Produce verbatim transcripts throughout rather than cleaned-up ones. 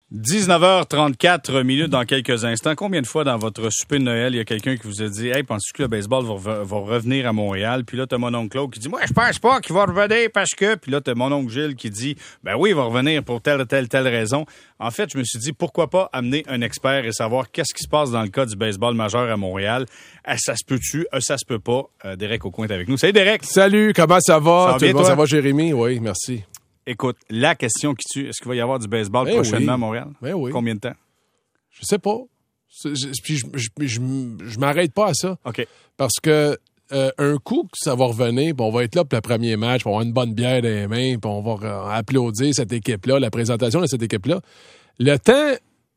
dix-neuf heures trente-quatre minutes dans quelques instants. Combien de fois dans votre souper de Noël, il y a quelqu'un qui vous a dit « Hey, penses-tu que le baseball va, re- va revenir à Montréal? » Puis là, t'as mon oncle Claude qui dit « Moi, je pense pas qu'il va revenir parce que... » Puis là, t'as mon oncle Gilles qui dit « Ben oui, il va revenir pour telle, telle, telle raison. » En fait, je me suis dit, pourquoi pas amener un expert et savoir qu'est-ce qui se passe dans le cas du baseball majeur à Montréal. Ah, ça se peut-tu? Ah, ça se peut pas. Euh, Derek Aucoin est avec nous. Salut, Derek! Salut, comment ça va? Ça va bien, toi? Ça va, Jérémy? Oui, merci. Écoute, la question qui tue, est-ce qu'il va y avoir du baseball Ben prochainement oui. à Montréal? Ben oui. Combien de temps? Je sais pas. C'est- je- Puis je, je, je, je m'arrête pas à ça. OK. Parce que euh, un coup que ça va revenir, puis on va être là pour le premier match, puis on va avoir une bonne bière dans les mains, puis on va euh, applaudir cette équipe-là, la présentation de cette équipe-là. Le temps,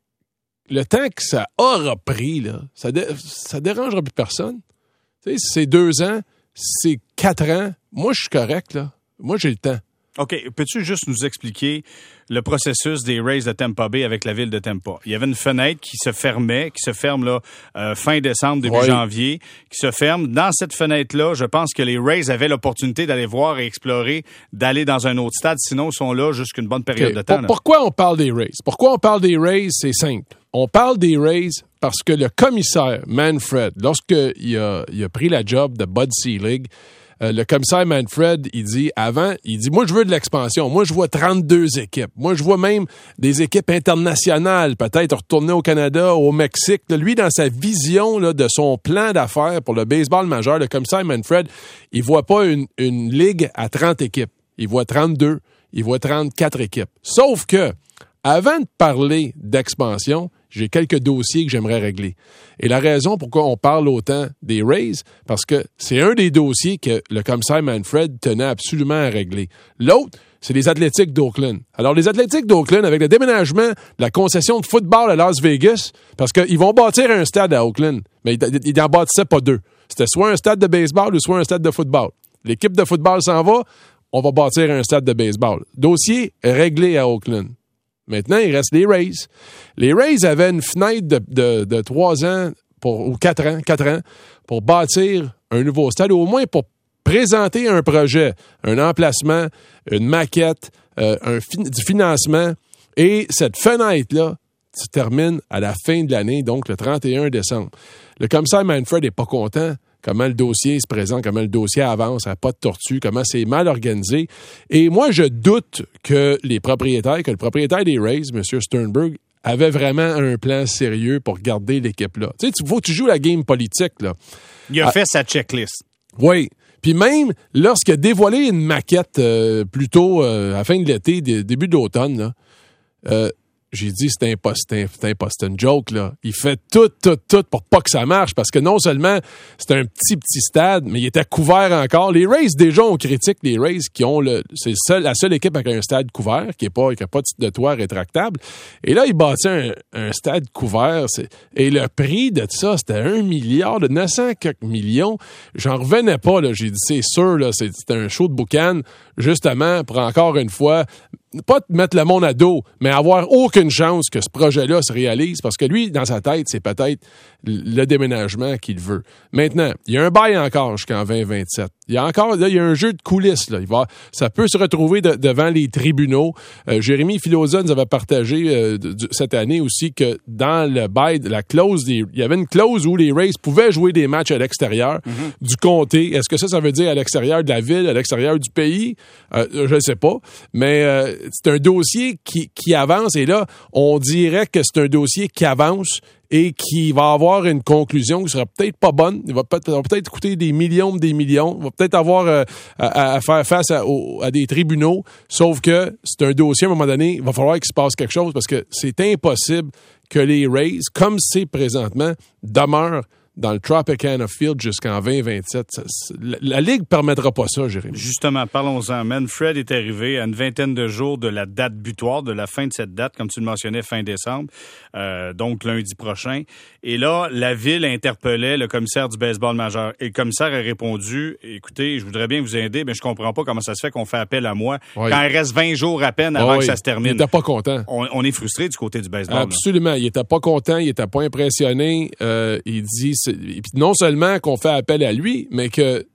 le temps que ça aura pris, là, ça, dé, ça dérangera plus personne. Tu sais, c'est deux ans, c'est quatre ans. Moi, je suis correct, là. Moi, j'ai le temps. OK. Peux-tu juste nous expliquer le processus des Rays de Tampa Bay avec la ville de Tampa? Il y avait une fenêtre qui se fermait, qui se ferme là euh, fin décembre, début Oui. janvier, qui se ferme. Dans cette fenêtre-là, je pense que les Rays avaient l'opportunité d'aller voir et explorer, d'aller dans un autre stade. Sinon, ils sont là jusqu'une bonne période OK. de temps. Pour- là. pourquoi on parle des Rays? Pourquoi on parle des Rays? C'est simple. On parle des Rays parce que le commissaire Manfred, lorsqu'il a, il a pris la job de Bud Selig, euh, le commissaire Manfred, il dit avant, il dit, moi, je veux de l'expansion. Moi, je vois trente-deux équipes. Moi, je vois même des équipes internationales, peut-être retourner au Canada, au Mexique. Là, lui, dans sa vision là, de son plan d'affaires pour le baseball majeur, le commissaire Manfred, il voit pas une, une ligue à trente équipes. Il voit trente-deux. Il voit trente-quatre équipes. Sauf que, avant de parler d'expansion, j'ai quelques dossiers que j'aimerais régler. Et la raison pourquoi on parle autant des Rays, parce que c'est un des dossiers que le commissaire Manfred tenait absolument à régler. L'autre, c'est les Athletics d'Oakland. Alors, les Athletics d'Oakland, avec le déménagement de la concession de football à Las Vegas, parce qu'ils vont bâtir un stade à Oakland, mais ils ils n'en bâtissaient pas deux. C'était soit un stade de baseball ou soit un stade de football. L'équipe de football s'en va, on va bâtir un stade de baseball. Dossier réglé à Oakland. Maintenant, il reste les Rays. Les Rays avaient une fenêtre de, de, de trois ans pour, ou quatre ans, quatre ans pour bâtir un nouveau stade, ou au moins pour présenter un projet, un emplacement, une maquette, euh, un fi- du financement. Et cette fenêtre-là se termine à la fin de l'année, donc le trente et un décembre. Le commissaire Manfred n'est pas content comment le dossier se présente, comment le dossier avance, à pas de tortue, comment c'est mal organisé. Et moi, je doute que les propriétaires, que le propriétaire des Rays, M. Sternberg, avait vraiment un plan sérieux pour garder l'équipe-là. Tu sais, il faut que tu joues la game politique, là. Il a Ah. fait sa checklist. Oui. Puis même, lorsqu'il a dévoilé une maquette euh, plus tôt, euh, à la fin de l'été, dé- début d'automne, là, euh, j'ai dit, c'est un poste, c'est un, c'est un poste, c'est une joke, là. Il fait tout, tout, tout pour pas que ça marche, parce que non seulement c'est un petit, petit stade, mais il était couvert encore. Les Rays, déjà, on critique les Rays qui ont le, c'est seul, la seule équipe avec un stade couvert, qui est pas, qui a pas de toit rétractable. Et là, il bâtit un, un stade couvert, c'est, et le prix de ça, c'était un milliard, de neuf cents quelques millions. J'en revenais pas, là. J'ai dit, c'est sûr, là, c'est, c'est un show de boucan, justement, pour encore une fois, pas de mettre le monde à dos, mais avoir aucune chance que ce projet-là se réalise, parce que lui, dans sa tête, c'est peut-être le déménagement qu'il veut. Maintenant, il y a un bail encore jusqu'en vingt vingt-sept. Il y a encore, là, il y a un jeu de coulisses, là. Il va, ça peut se retrouver de, devant les tribunaux. Euh, Jérémy Filosa nous avait partagé euh, de, de, cette année aussi que dans le bail, la clause des, il y avait une clause où les Rays pouvaient jouer des matchs à l'extérieur mm-hmm. du comté. Est-ce que ça, ça veut dire à l'extérieur de la ville, à l'extérieur du pays? Euh, je ne sais pas. Mais euh, c'est un dossier qui, qui avance, et là, on dirait que c'est un dossier qui avance et qui va avoir une conclusion qui sera peut-être pas bonne. Il va peut-être, va peut-être coûter des millions des millions. Il va peut-être avoir euh, à, à faire face à, au, à des tribunaux. Sauf que c'est un dossier, à un moment donné, il va falloir qu'il se passe quelque chose, parce que c'est impossible que les Rays, comme c'est présentement, demeurent dans le Tropicana Field jusqu'en vingt vingt-sept. Ça, la, la Ligue ne permettra pas ça, Jérémy. Justement, parlons-en. Manfred est arrivé à une vingtaine de jours de la date butoir, de la fin de cette date, comme tu le mentionnais, fin décembre, euh, donc lundi prochain. Et là, la Ville interpellait le commissaire du baseball majeur. Et le commissaire a répondu, écoutez, je voudrais bien vous aider, mais je comprends pas comment ça se fait qu'on fait appel à moi oui. quand il reste vingt jours à peine avant oui. que ça se termine. Il n'était pas content. On, on est frustré du côté du baseball. Absolument. Là. Il n'était pas content, il n'était pas impressionné. Euh, il dit... Et puis non seulement qu'on fait appel à lui, mais que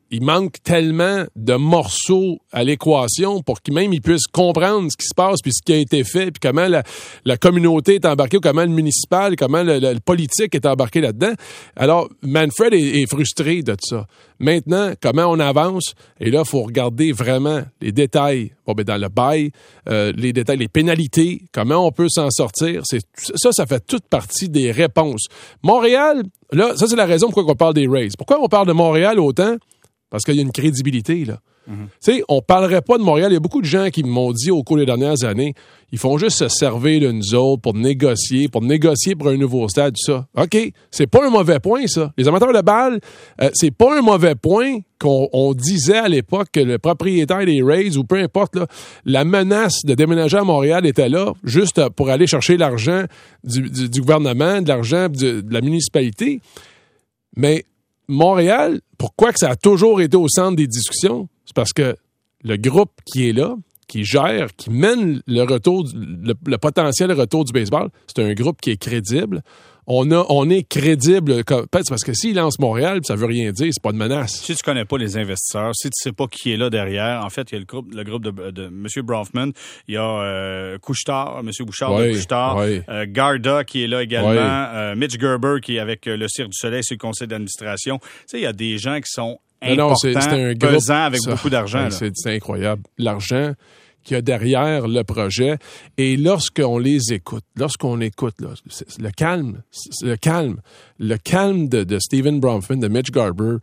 il manque tellement de morceaux à l'équation pour qu'il même il puisse comprendre ce qui se passe, puis ce qui a été fait, puis comment la, la communauté est embarquée, ou comment le municipal, comment le, le, le politique est embarqué là-dedans. Alors, Manfred est, est frustré de ça. Maintenant, comment on avance? Et là, il faut regarder vraiment les détails. Bon, ben, dans le bail, euh, les détails, les pénalités, comment on peut s'en sortir. C'est, ça, ça fait toute partie des réponses. Montréal, là, ça, c'est la raison pourquoi on parle des Rays. Pourquoi on parle de Montréal autant? Parce qu'il y a une crédibilité, là. Mm-hmm. Tu sais, on parlerait pas de Montréal. Il y a beaucoup de gens qui m'ont dit au cours des dernières années, ils font juste se servir de nous autres pour négocier, pour négocier pour un nouveau stade, tout ça. OK, c'est pas un mauvais point, ça. Les amateurs de balle, euh, c'est pas un mauvais point qu'on on disait à l'époque que le propriétaire des Rays, ou peu importe, là, la menace de déménager à Montréal était là, juste pour aller chercher l'argent du, du, du gouvernement, de l'argent de, de la municipalité. Mais Montréal, pourquoi que ça a toujours été au centre des discussions? C'est parce que le groupe qui est là, qui gère, qui mène le retour, le, le potentiel retour du baseball, c'est un groupe qui est crédible. On a, on est crédible. Peut-être parce que s'il lance Montréal, ça veut rien dire, c'est pas de menace. Si tu connais pas les investisseurs, si tu sais pas qui est là derrière, en fait, il y a le groupe, le groupe de, de M. Bronfman, il y a euh, Couche-Tard, M. Bouchard oui, de Couche-Tard, oui. euh, Garda qui est là également, oui. euh, Mitch Gerber qui est avec euh, le Cirque du Soleil sur le conseil d'administration. Tu sais, il y a des gens qui sont importants, non, c'est, c'est un groupe, pesants avec ça, beaucoup d'argent. Ouais, c'est, c'est incroyable. L'argent qu'il y a derrière le projet. Et lorsqu'on les écoute, lorsqu'on écoute là, le calme, le calme, le calme de, de Stephen Bronfman, de Mitch Garber,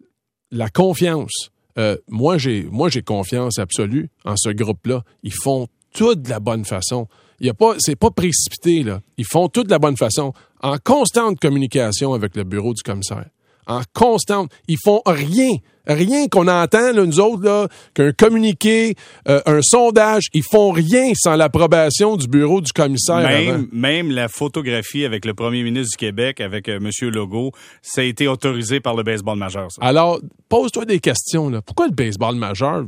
la confiance. Euh, moi, j'ai, moi, j'ai confiance absolue en ce groupe-là. Ils font tout de la bonne façon. Il y a pas, c'est pas précipité, là. Ils font tout de la bonne façon, en constante communication avec le bureau du commissaire. En constante. Ils font rien. Rien qu'on entend, là, nous autres, là, qu'un communiqué, euh, un sondage, ils font rien sans l'approbation du bureau du commissaire. Même, même la photographie avec le premier ministre du Québec, avec euh, M. Legault, ça a été autorisé par le baseball majeur. Ça. Alors, pose-toi des questions. Là. Pourquoi le baseball majeur,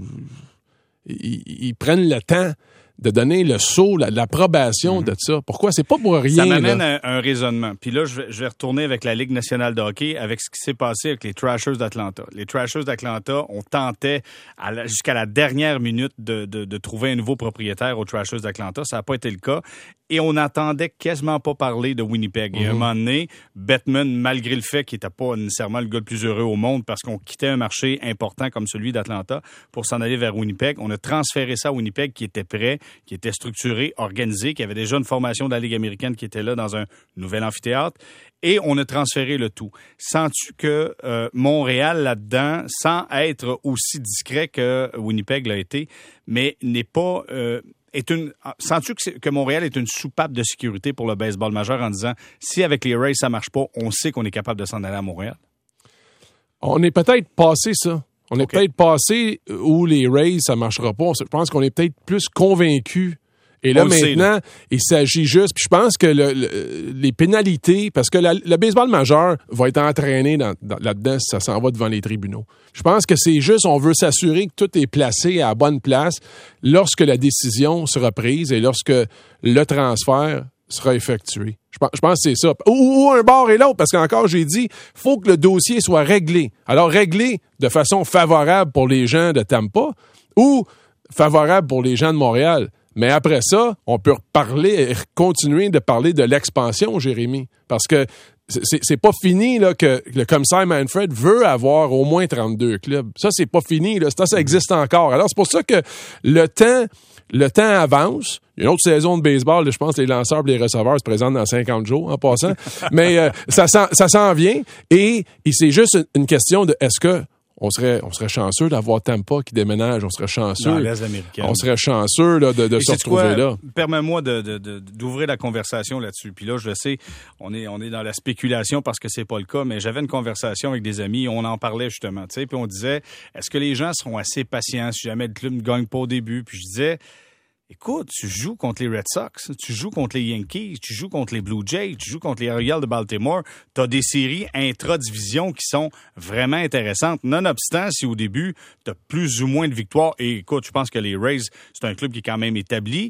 ils, ils prennent le temps de donner le saut, la, l'approbation mmh. de ça. Pourquoi? C'est pas pour rien. Ça m'amène là. à un raisonnement. Puis là, je vais, je vais retourner avec la Ligue nationale de hockey, avec ce qui s'est passé avec les Trashers d'Atlanta. Les Trashers d'Atlanta, on tentait à la, jusqu'à la dernière minute de, de, de trouver un nouveau propriétaire aux Trashers d'Atlanta. Ça n'a pas été le cas. Et on n'entendait quasiment pas parler de Winnipeg. Et à un moment donné, Bettman, malgré le fait qu'il n'était pas nécessairement le gars le plus heureux au monde parce qu'on quittait un marché important comme celui d'Atlanta pour s'en aller vers Winnipeg, on a transféré ça à Winnipeg qui était prêt, qui était structuré, organisé, qui avait déjà une formation de la Ligue américaine qui était là dans un nouvel amphithéâtre. Et on a transféré le tout. Sens-tu que euh, Montréal, là-dedans, sans être aussi discret que Winnipeg l'a été, mais n'est pas... Euh, est une, sens-tu que, que Montréal est une soupape de sécurité pour le baseball majeur en disant, si avec les Rays ça marche pas, on sait qu'on est capable de s'en aller à Montréal? On est peut-être passé ça. On est okay. peut-être passé où les Rays, ça marchera pas. Je pense qu'on est peut-être plus convaincus. Et là, on maintenant, sait, là. il s'agit juste... Puis je pense que le, le, les pénalités... Parce que la, le baseball majeur va être entraîné dans, dans, là-dedans si ça s'en va devant les tribunaux. Je pense que c'est juste, on veut s'assurer que tout est placé à la bonne place lorsque la décision sera prise et lorsque le transfert sera effectué. Je pense, je pense que c'est ça. Ou, ou un bord et l'autre, parce qu'encore, j'ai dit, il faut que le dossier soit réglé. Alors, réglé de façon favorable pour les gens de Tampa ou favorable pour les gens de Montréal. Mais après ça, on peut reparler, continuer de parler de l'expansion, Jérémy. Parce que c'est, c'est pas fini là, que le commissaire Manfred veut avoir au moins trente-deux clubs. Ça, c'est pas fini. Là. Ça, ça existe encore. Alors, c'est pour ça que le temps, le temps avance. Il y a une autre saison de baseball, là, je pense que les lanceurs et les receveurs se présentent dans cinquante jours, en passant. Mais euh, ça, s'en, ça s'en vient. Et, et c'est juste une question de est-ce que On serait, on serait chanceux d'avoir Tampa qui déménage. On serait chanceux. Dans l'Est américain. On serait chanceux là, de, de se retrouver quoi? là. Permets-moi de, de, de, d'ouvrir la conversation là-dessus. Puis là, je le sais, on est, on est dans la spéculation parce que c'est pas le cas, mais j'avais une conversation avec des amis, on en parlait justement, tu sais, puis on disait, est-ce que les gens seront assez patients si jamais le club ne gagne pas au début? Puis je disais, écoute, tu joues contre les Red Sox, tu joues contre les Yankees, tu joues contre les Blue Jays, tu joues contre les Orioles de Baltimore. Tu as des séries intra-division qui sont vraiment intéressantes. Nonobstant, si au début, tu as plus ou moins de victoires. Et écoute, je pense que les Rays, c'est un club qui est quand même établi.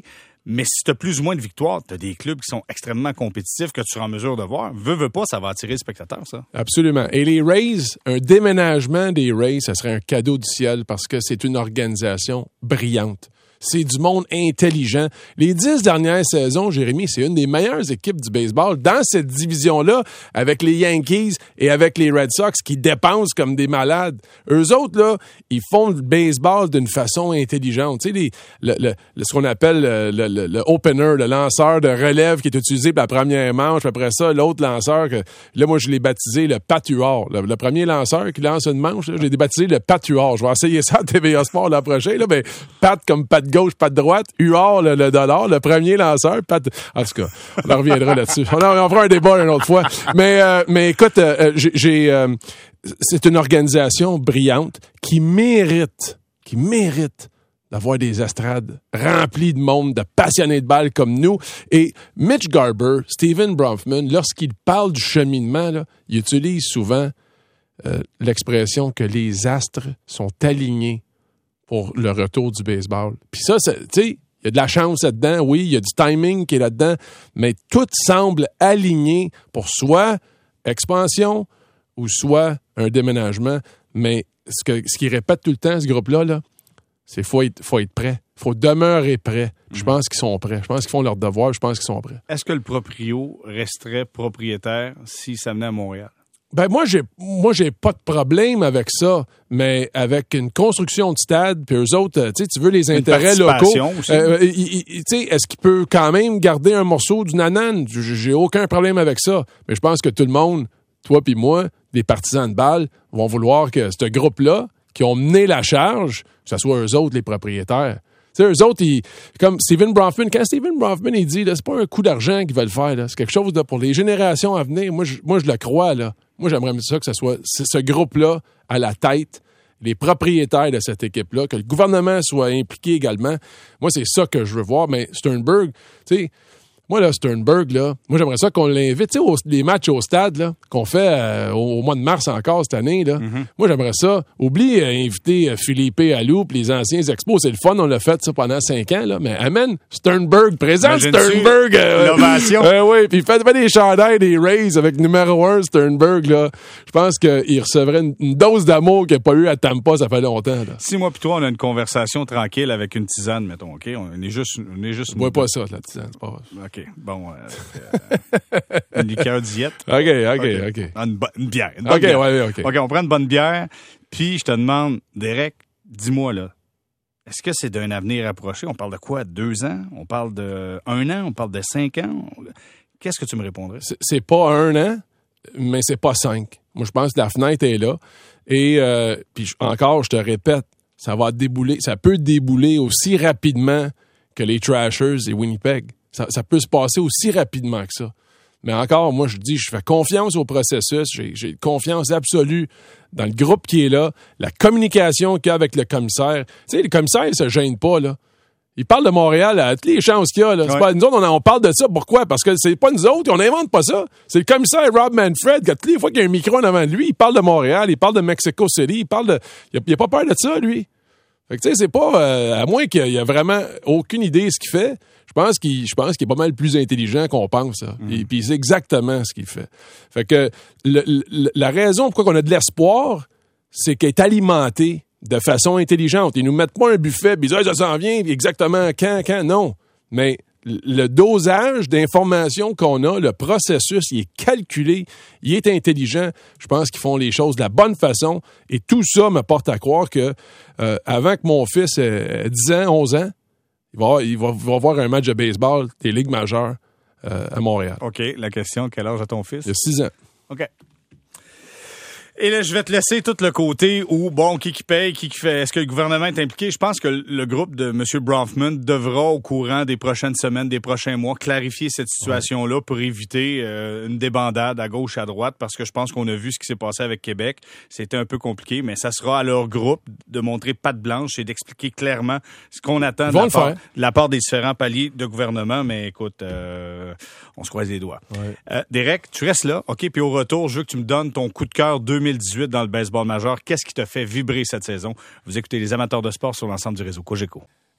Mais si tu as plus ou moins de victoires, tu as des clubs qui sont extrêmement compétitifs que tu seras en mesure de voir. Veux, veux pas, ça va attirer le spectateur, ça. Absolument. Et les Rays, un déménagement des Rays, ça serait un cadeau du ciel parce que c'est une organisation brillante. C'est du monde intelligent. Les dix dernières saisons, Jérémy, c'est une des meilleures équipes du baseball dans cette division-là, avec les Yankees et avec les Red Sox qui dépensent comme des malades. Eux autres, là, ils font le baseball d'une façon intelligente. Tu sais, les, le, le, le, ce qu'on appelle le, le, le, le opener, le lanceur de relève qui est utilisé pour la première manche. Après ça, l'autre lanceur, que là, moi, je l'ai baptisé le patuard. Le, le premier lanceur qui lance une manche, là, je l'ai baptisé le patuard. Je vais essayer ça à T V A Sport l'an prochain. Là, ben, pat comme pat gauche, pas de droite, U R, le, le dollar, le premier lanceur, pas de... En tout cas, on en reviendra là-dessus. On, en, on fera un débat une autre fois. Mais, euh, mais écoute, euh, j'ai... j'ai euh, c'est une organisation brillante qui mérite, qui mérite d'avoir des estrades remplies de monde, de passionnés de balles comme nous. Et Mitch Garber, Steven Bronfman, lorsqu'il parle du cheminement, là, il utilise souvent euh, l'expression que les astres sont alignés pour le retour du baseball. Puis ça, tu sais, il y a de la chance là-dedans, oui, il y a du timing qui est là-dedans, mais tout semble aligné pour soit expansion ou soit un déménagement. Mais ce que ce qu'ils répètent tout le temps, ce groupe-là, là, c'est qu'il faut être, faut être prêt. Il faut demeurer prêt. Mm-hmm. Je pense qu'ils sont prêts. Je pense qu'ils font leur devoir. Je pense qu'ils sont prêts. Est-ce que le proprio resterait propriétaire s'il s'amenait à Montréal? Ben moi j'ai moi j'ai pas de problème avec ça, mais avec une construction de stade, puis eux autres, tu sais, tu veux les intérêts locaux. Euh, tu sais, est-ce qu'il peut quand même garder un morceau du nanan? J'ai aucun problème avec ça, mais je pense que tout le monde, toi puis moi, des partisans de balle, vont vouloir que ce groupe-là, qui ont mené la charge, que ce soit eux autres les propriétaires. Tu sais, eux autres, ils, comme Steven Bronfman, quand Steven Bronfman, il dit, là, c'est pas un coup d'argent qu'ils veulent faire, là, c'est quelque chose là, pour les générations à venir. Moi, je, moi, je le crois, là. Moi, j'aimerais ça que ce soit ce groupe-là à la tête, les propriétaires de cette équipe-là, que le gouvernement soit impliqué également. Moi, c'est ça que je veux voir. Mais Sternberg, tu sais, moi, là, Sternberg, là, moi, j'aimerais ça qu'on l'invite, tu sais, les matchs au stade, là, qu'on fait euh, au, au mois de mars encore cette année, là. Mm-hmm. Moi, j'aimerais ça. Oublie euh, inviter euh, Philippe Allou pis les anciens expos. C'est le fun, on l'a fait ça pendant cinq ans, là. Mais amène Sternberg, présente Sternberg. Euh, L'innovation. Euh, oui, puis faites des chandails, des Rays avec numéro un Sternberg, là. Je pense qu'il recevrait une, une dose d'amour qu'il n'a pas eu à Tampa, ça fait longtemps, là. Si moi pis toi, on a une conversation tranquille avec une tisane, mettons, OK? On est juste... On est juste je bois pas ça, la tisane, c'est pas vrai. OK. Bon, euh, euh, une liqueur diète. OK, OK, OK. OK. Une, bo- une bière. Une bonne OK, bière. ouais, OK. OK, on prend une bonne bière. Puis, je te demande, Derek, dis-moi, là, est-ce que c'est d'un avenir approché? On parle de quoi? Deux ans? On parle de un an? On parle de cinq ans? Qu'est-ce que tu me répondrais? C'est, c'est pas un an, mais c'est pas cinq. Moi, je pense que la fenêtre est là. Et euh, puis encore, je te répète, ça va débouler, ça peut débouler aussi rapidement que les Trashers et Winnipeg. Ça, ça peut se passer aussi rapidement que ça. Mais encore, moi, je dis, je fais confiance au processus. J'ai, j'ai confiance absolue dans le groupe qui est là, la communication qu'il y a avec le commissaire. Tu sais, le commissaire, il se gêne pas, là. Il parle de Montréal à toutes les chances qu'il y a, là. C'est ouais. pas, nous autres, on, on parle de ça. Pourquoi? Parce que c'est pas nous autres, on n'invente pas ça. C'est le commissaire Rob Manfred, que toutes les fois qu'il y a un micro en avant de lui, il parle de Montréal, il parle de Mexico City, il parle de... Il a, il a pas peur de ça, lui. Fait que, tu sais, c'est pas... Euh, à moins qu'il y ait vraiment aucune idée de ce qu'il fait, je pense qu'il, je pense qu'il est pas mal plus intelligent qu'on pense. Mm. Et puis c'est exactement ce qu'il fait. Fait que le, le, la raison pourquoi on a de l'espoir, c'est qu'il est alimenté de façon intelligente. Ils nous mettent pas un buffet, puis ils disent hey, « ça s'en vient, exactement quand, quand ». Non. Mais le dosage d'informations qu'on a, le processus, il est calculé, il est intelligent. Je pense qu'ils font les choses de la bonne façon. Et tout ça me porte à croire que euh, avant que mon fils ait dix ans, onze ans, il va, avoir, il va, il va avoir un match de baseball des ligues majeures euh, à Montréal. OK. La question, quel âge a ton fils? Il a six ans. OK. Et là, je vais te laisser tout le côté où, bon, qui qui paye, qui qui fait, est-ce que le gouvernement est impliqué? Je pense que le groupe de M. Bronfman devra, au courant des prochaines semaines, des prochains mois, clarifier cette situation-là pour éviter euh, une débandade à gauche, à droite, parce que je pense qu'on a vu ce qui s'est passé avec Québec. C'était un peu compliqué, mais ça sera à leur groupe de montrer patte blanche et d'expliquer clairement ce qu'on attend de la, part, de la part des différents paliers de gouvernement. Mais écoute, euh, on se croise les doigts. Ouais. Euh, Derek, tu restes là, OK? Puis au retour, je veux que tu me donnes ton coup de cœur deux mille dix-huit dans le baseball majeur. Qu'est-ce qui t'a fait vibrer cette saison? Vous écoutez les amateurs de sport sur l'ensemble du réseau Cogeco.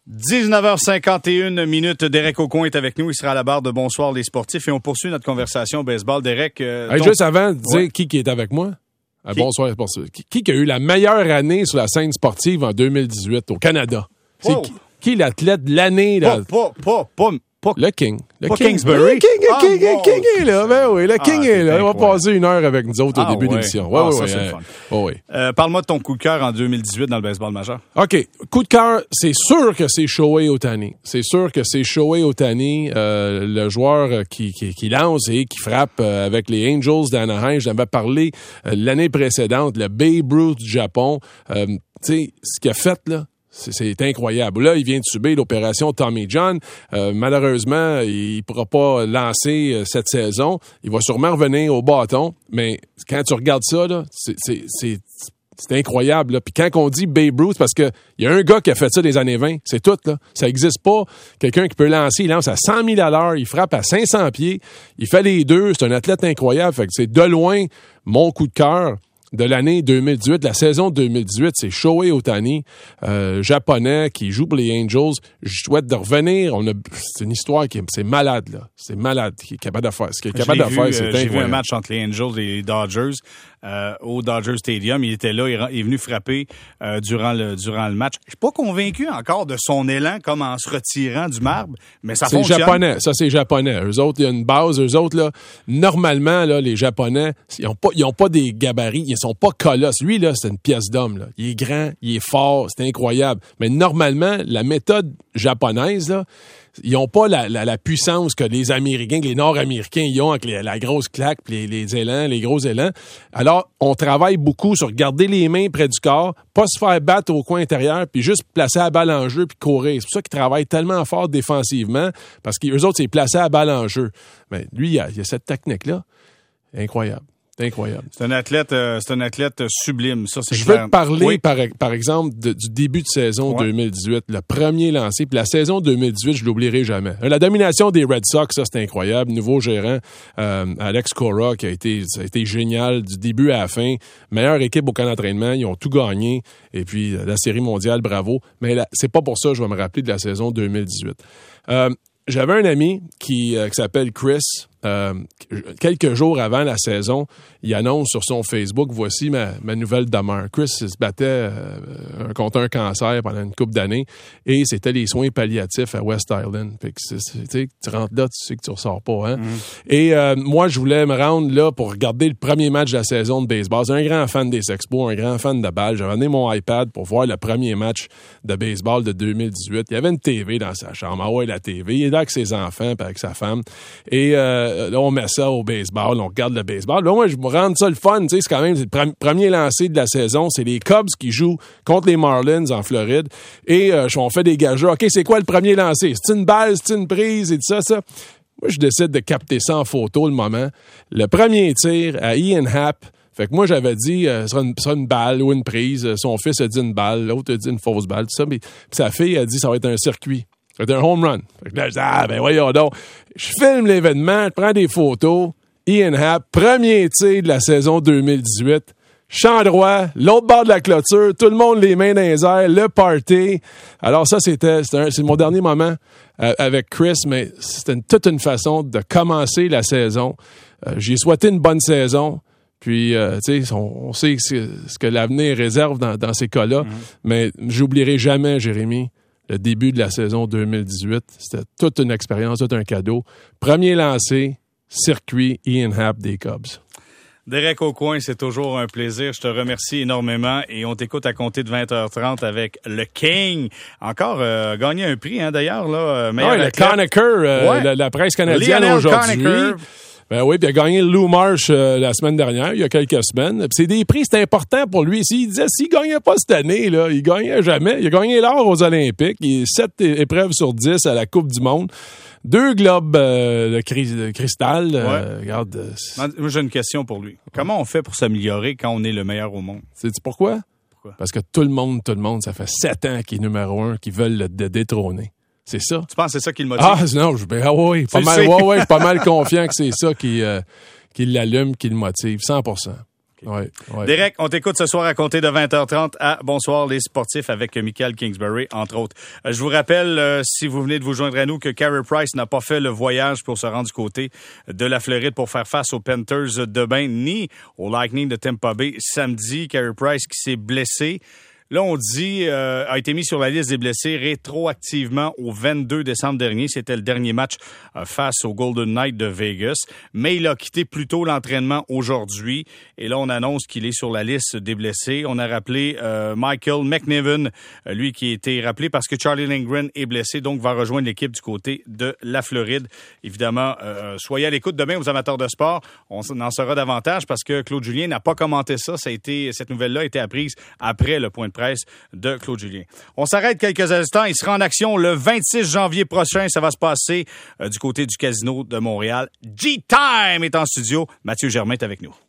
dix-neuf heures cinquante et une minutes, Derek Aucoin est avec nous. Il sera à la barre de Bonsoir les sportifs et on poursuit notre conversation baseball. Derek, euh, hey, ton... juste avant de dire ouais. qui, qui est avec moi. À Qui? Bonsoir les sportifs. Qui, qui a eu la meilleure année sur la scène sportive en deux mille dix-huit au Canada? C'est Oh. qui, qui est l'athlète de l'année? Pas, Là? pas, pas, pas, pas... Le King. Le Pas King. Kingsbury? Le King, le Ah, King, mon le King est là. Ben oui, le King Ah, est là. Il va incroyable. passer une heure avec nous autres Ah, au début ouais. de l'émission. Ah, Ouais, ça, ouais, c'est ouais. le fun. Ouais, ouais. Euh, parle-moi de ton coup de cœur en deux mille dix-huit dans le baseball majeur. OK. Coup de cœur, c'est sûr que c'est Shohei Ohtani. C'est sûr que c'est Shohei Ohtani, euh, le joueur qui, qui, qui lance et qui frappe euh, avec les Angels d'Anaheim. J'en avais parlé euh, l'année précédente, le Babe Ruth du Japon. Euh, tu sais, ce qu'il a fait, là, C'est, c'est incroyable. Là, il vient de subir l'opération Tommy John. Euh, malheureusement, il ne pourra pas lancer euh, cette saison. Il va sûrement revenir au bâton. Mais quand tu regardes ça, là, c'est, c'est, c'est, c'est incroyable. Là. Puis quand on dit Babe Ruth, parce qu'il y a un gars qui a fait ça des années vingt, c'est tout. Là. Ça n'existe pas. Quelqu'un qui peut lancer, il lance à cent mille à l'heure, il frappe à cinq cents pieds, il fait les deux. C'est un athlète incroyable. Fait que c'est de loin mon coup de cœur de l'année deux mille dix-huit, la saison deux mille dix-huit, c'est Shohei Ohtani, euh, japonais, qui joue pour les Angels. Je souhaite de revenir. On a, c'est une histoire qui est, c'est malade, là. C'est malade, qui est capable de faire. Ce qu'il est capable de vu, faire, c'est euh, incroyable. J'ai vu un match entre les Angels et les Dodgers euh, au Dodger Stadium. Il était là, il, il est venu frapper euh, durant, le, durant le match. Je suis pas convaincu encore de son élan comme en se retirant du marbre, mais ça c'est fonctionne. C'est japonais, ça c'est japonais. Eux autres, il y a une base. Eux autres, là, normalement, là, les Japonais, ils ont pas, ils ont pas des gabarits, ils sont pas colosses. Lui, là, c'est une pièce d'homme, là. Il est grand, il est fort, c'est incroyable. Mais normalement, la méthode japonaise, là, ils n'ont pas la, la, la puissance que les Américains, que les Nord-Américains, ils ont avec les, la grosse claque, les, les élans, les gros élans. Alors, on travaille beaucoup sur garder les mains près du corps, pas se faire battre au coin intérieur, puis juste placer la balle en jeu puis courir. C'est pour ça qu'ils travaillent tellement fort défensivement, parce qu'eux autres, c'est placer la balle en jeu. Mais lui, il y a, il y a cette technique-là. Incroyable. C'est incroyable. C'est un athlète, euh, c'est un athlète sublime. Ça, c'est Je clair. veux te parler, Oui. par, par exemple, de- du début de saison Ouais. deux mille dix-huit, le premier lancé. Puis la saison deux mille dix-huit, je l'oublierai jamais. La domination des Red Sox, ça, c'est incroyable. Nouveau gérant, euh, Alex Cora, qui a été, ça a été génial du début à la fin. Meilleure équipe au camp d'entraînement. Ils ont tout gagné. Et puis, la série mondiale, bravo. Mais là, c'est pas pour ça que je vais me rappeler de la saison deux mille dix-huit. Euh, J'avais un ami qui, euh, qui s'appelle Chris. Euh, quelques jours avant la saison, il annonce sur son Facebook, voici ma, ma nouvelle demeure. Chris il se battait euh, contre un cancer pendant une couple d'années et c'était les soins palliatifs à West Island. Fait que c'est, c'est, tu sais, tu rentres là, tu sais que tu ressors pas. Hein? Mm-hmm. Et euh, moi, je voulais me rendre là pour regarder le premier match de la saison de baseball. C'est un grand fan des Expos, un grand fan de balle. J'avais amené mon iPad pour voir le premier match de baseball de deux mille dix-huit. Il y avait une T V dans sa chambre. Ah ouais, la T V. Il est là avec ses enfants puis avec sa femme. Et euh, là, on met ça au baseball, on regarde le baseball. Là, moi, je me rends ça le fun, tu sais, c'est quand même c'est le pre- premier lancé de la saison, c'est les Cubs qui jouent contre les Marlins en Floride, et euh, on fait des gageurs. OK, c'est quoi le premier lancé? C'est une balle, c'est une prise, et tout ça, ça. Moi, je décide de capter ça en photo, le moment. Le premier tir à Ian Happ, fait que moi, j'avais dit, euh, ce sera une, sera une balle ou une prise. Son fils a dit une balle, l'autre a dit une fausse balle, tout ça, mais sa fille a dit, ça va être un circuit. C'est un home run. Fait que là, je dis, ah, ben voyons donc. Je filme l'événement, je prends des photos. Ian Happ, premier tir de la saison deux mille dix-huit. Champ droit, l'autre bord de la clôture, tout le monde les mains dans les airs, le party. Alors ça, c'était, c'était un, c'est mon dernier moment euh, avec Chris, mais c'était une, toute une façon de commencer la saison. Euh, j'ai souhaité une bonne saison. Puis, euh, tu sais, on, on sait ce, ce que l'avenir réserve dans, dans ces cas-là. Mm-hmm. Mais j'oublierai jamais, Jérémy, le début de la saison deux mille dix-huit, c'était toute une expérience, tout un cadeau. Premier lancé, circuit, Ian Happ des Cubs. Derek Aucoin, c'est toujours un plaisir. Je te remercie énormément et on t'écoute à compter de vingt heures trente avec le King. Encore euh, gagné un prix, hein, d'ailleurs. Là, meilleur ouais, le Conacher, euh, ouais. la, la presse canadienne Lionel aujourd'hui. Conacher. Ben oui, puis il a gagné le Lou Marsh euh, la semaine dernière, il y a quelques semaines. Puis c'est des prix, c'est important pour lui. S'il disait, s'il gagnait pas cette année, là, il gagnait jamais. Il a gagné l'or aux Olympiques. Il est sept épreuves sur dix à la Coupe du Monde. Deux globes euh, de, cri- de cristal. Ouais. Euh, regarde. Euh, Moi, j'ai une question pour lui. Comment on fait pour s'améliorer quand on est le meilleur au monde? Sais-tu pourquoi? Pourquoi? Parce que tout le monde, tout le monde, ça fait sept ans qu'il est numéro un, qu'ils veulent le d- détrôner. C'est ça. Tu penses que c'est ça qui le motive? Ah, non, je, ben, ah oui, pas mal, ouais, ouais, je suis pas mal confiant que c'est ça qui, euh, qui l'allume, qui le motive, cent pour cent. Ouais, ouais. Derek, on t'écoute ce soir à compter de vingt heures trente à Bonsoir les sportifs avec Michael Kingsbury, entre autres. Euh, je vous rappelle, euh, si vous venez de vous joindre à nous, que Carey Price n'a pas fait le voyage pour se rendre du côté de la Floride pour faire face aux Panthers demain, ni au Lightning de Tampa Bay samedi. Carey Price qui s'est blessé. Là, on dit, euh, a été mis sur la liste des blessés rétroactivement au vingt-deux décembre dernier. C'était le dernier match euh, face au Golden Knights de Vegas. Mais il a quitté plus tôt l'entraînement aujourd'hui. Et là, on annonce qu'il est sur la liste des blessés. On a rappelé euh, Michael McNiven, euh, lui qui a été rappelé parce que Charlie Lindgren est blessé, donc va rejoindre l'équipe du côté de la Floride. Évidemment, euh, soyez à l'écoute demain aux amateurs de sport. On en saura davantage parce que Claude Julien n'a pas commenté ça. Ça a été, cette nouvelle-là a été apprise après le point de presse de Claude Julien. On s'arrête quelques instants. Il sera en action le vingt-six janvier prochain. Ça va se passer euh, du côté du Casino de Montréal. G-Time est en studio. Mathieu Germain est avec nous.